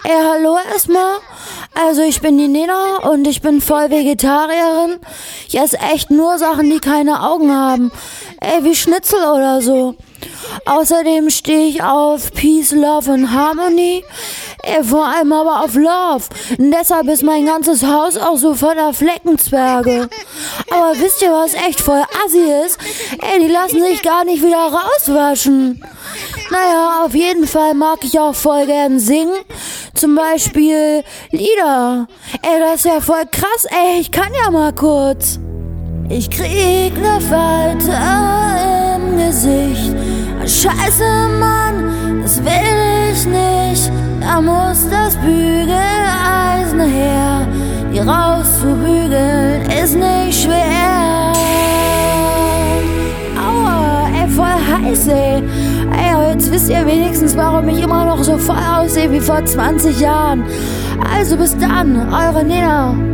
Hallo erstmal. Also ich bin die Nena und ich bin voll Vegetarierin. Ich esse echt nur Sachen, die keine Augen haben. Wie Schnitzel oder so. Außerdem stehe ich auf Peace, Love and Harmony. Vor allem aber auf Love. Und deshalb ist mein ganzes Haus auch so voller Fleckenzwerge. Aber wisst ihr, was echt voll assi ist? Die lassen sich gar nicht wieder rauswaschen. Naja, auf jeden Fall mag ich auch voll gern singen. Zum Beispiel Lieder. Das ist ja voll krass. Ich kann ja mal kurz. Ich krieg ne Falte im Gesicht. Scheiße, Mann, das will ich nicht. Da muss das Bügeleisen her. Die rauszubügeln ist nicht schwer. Aua, voll heiß, aber jetzt wisst ihr wenigstens, warum ich immer noch so voll aussehe wie vor 20 Jahren. Also bis dann, eure Nena.